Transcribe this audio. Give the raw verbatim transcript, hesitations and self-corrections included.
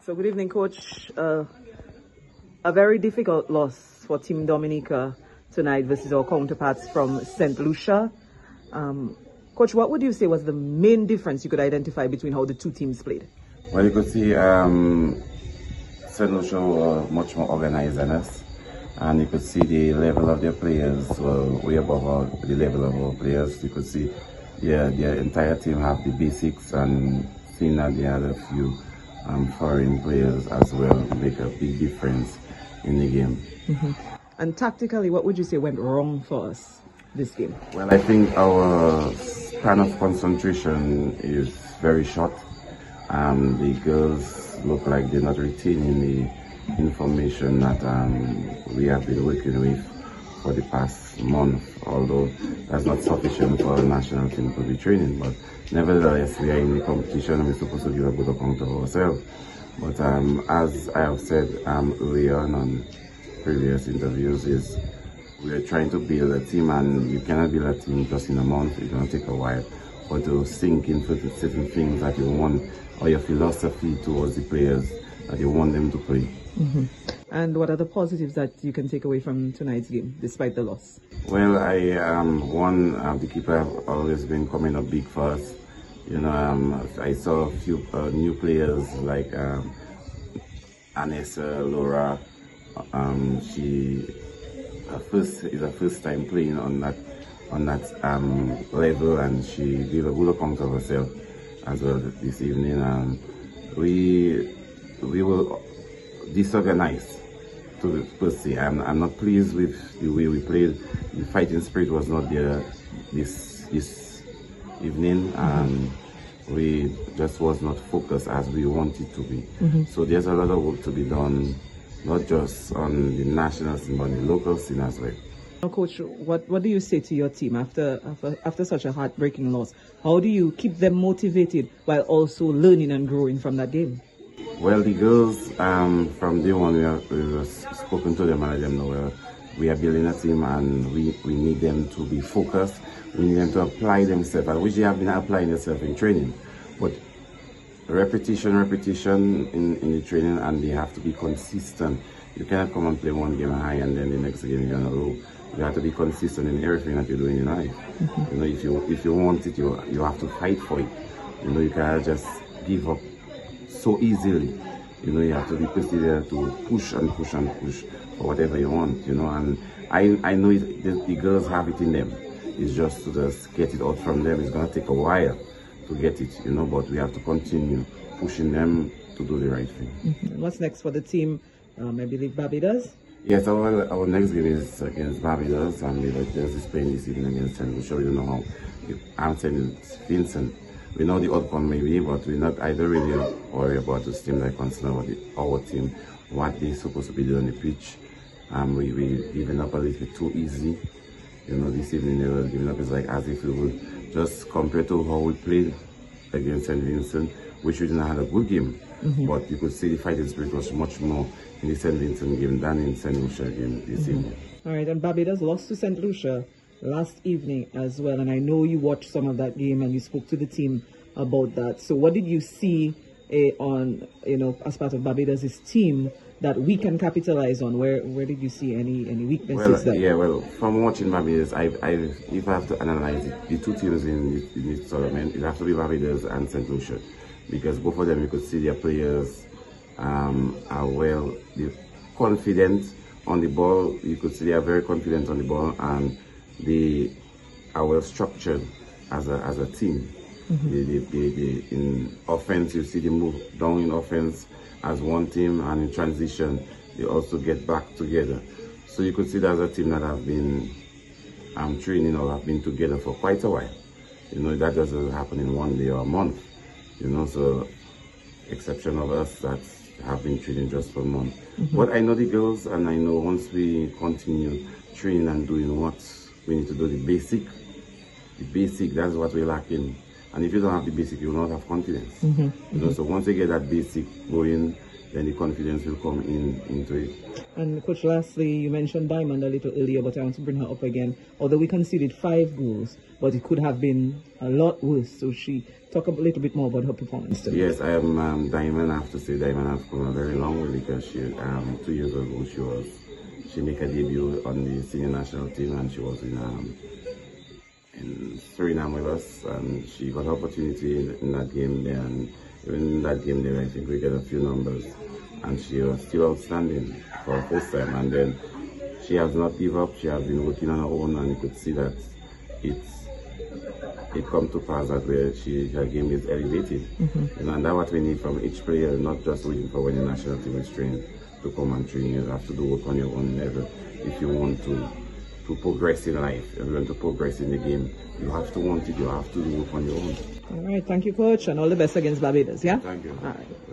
So good evening, Coach. Uh, a very difficult loss for Team Dominica tonight versus our counterparts from Saint Lucia. Um, Coach, what would you say was the main difference you could identify between how the two teams played? Well, you could see um, Saint Lucia were much more organized than us, and you could see the level of their players were way above our, the level of our players. You could see yeah, their entire team have the basics, and seeing that they had a few um, foreign players as well make a big difference in the game. Mm-hmm. And tactically, what would you say went wrong for us this game? Well, I think our span of concentration is very short. Um, the girls look like they're not retaining the information that um, we have been working with for the past month, although that's not sufficient for the national team to be training. But nevertheless, we are in the competition and we're supposed to give a good account of ourselves. But um, as I have said um, earlier on, on previous interviews, is we are trying to build a team, and you cannot build a team just in a month. It's going to take a while. But to sink into certain things that you want, or your philosophy towards the players that you want them to play. Mm-hmm. And what are the positives that you can take away from tonight's game, despite the loss? Well, I um, one uh, the keeper have always been coming up big for us. You know, um, I saw a few uh, new players like um, Anessa, Laura. Um, she her first is her first time playing on that on that um, level, and she gave a good account of herself as well this evening. Um, we we were disorganized to per se. I'm I'm not pleased with the way we played. The fighting spirit was not there this this evening, and we just was not focused as we wanted to be. Mm-hmm. So there's a lot of work to be done, not just on the national scene, but on the local scene as well. Now, Coach, what, what do you say to your team after, after after such a heartbreaking loss? How do you keep them motivated while also learning and growing from that game? Well, the girls, um, from day one, we have, we have spoken to them and let them know uh, we are building a team, and we, we need them to be focused. We need them to apply themselves, which they have been applying themselves in training. But repetition, repetition in, in the training, and they have to be consistent. You cannot come and play one game high and then the next game you're on a low. You have to be consistent in everything that you're doing in life. Mm-hmm. You know, if you if you want it, you you have to fight for it. You know, you cannot just give up so easily. You know, you have to be persistent to push and push and push for whatever you want. You know, and I I know it, the, the girls have it in them. It's just to just get it out from them. It's gonna take a while to get it. You know, but we have to continue pushing them to do the right thing. Mm-hmm. What's next for the team? Um, I believe Barbados. Yes, our, our next game is against Barbados, and we were just playing this evening against Saint Lucia. We don't know how. I'm saying Vincent. We know the outcome maybe, but we're not. I don't really worry about this team. Like concerned about the, our team, what they're supposed to be doing on the pitch. Um, we we giving up a little bit too easy. You know, this evening they were giving up. It's like as if we would just compare to how we played against Saint Vincent, which we didn't have a good game. Mm-hmm. But you could see the fighting spirit was much more in the Saint Vincent game than in Saint Lucia game this mm-hmm. evening. All right, and Barbados lost to Saint Lucia last evening as well, and I know you watched some of that game and you spoke to the team about that. So what did you see uh, on, you know, as part of Barbados' team that we can capitalize on? Where where did you see any any weaknesses well, there? Yeah, well, from watching Barbados, I, I if I have to analyze it, the two teams in this, in this tournament, it has to be Barbados and Saint Lucia, because both of them you could see their players um, are well confident on the ball. You could see they are very confident on the ball, and they are well structured as a as a team. Mm-hmm. they, they, they, they, in offense, you see them move down in offense as one team, and in transition, they also get back together. So you could see there's a team that have been um, training or have been together for quite a while. You know, that doesn't happen in one day or a month. You know, so exception of us that have been training just for a month. Mm-hmm. But I know the girls, and I know once we continue training and doing what we need to do, the basic, the basic, that's what we're lacking. And if you don't have the basic, you will not have confidence. Mm-hmm. You know, so once you get that basic going, then the confidence will come in into it. And Coach, lastly, you mentioned Diamond a little earlier, but I want to bring her up again. Although we conceded five goals, but it could have been a lot worse. So she talk a little bit more about her performance today. Yes, I am um, Diamond. I have to say Diamond has come a very long way, because she um, two years ago she was she made a debut on the senior national team, and she was in um, in Suriname with us, and she got opportunity in, in that game there, and even in that game there I think we get a few numbers, and she was still outstanding for the first time. And then she has not given up. She has been working on her own, and you could see that it's it come to pass that where she her game is elevated. Mm-hmm. You know, and that's what we need from each player, not just waiting for when the national team is trained to come and train. You have to do work on your own level if you want to to progress in life. If you want to progress in the game, you have to want it, you have to do work on your own. All right, thank you, Coach, and all the best against Barbados, yeah? Thank you. All right.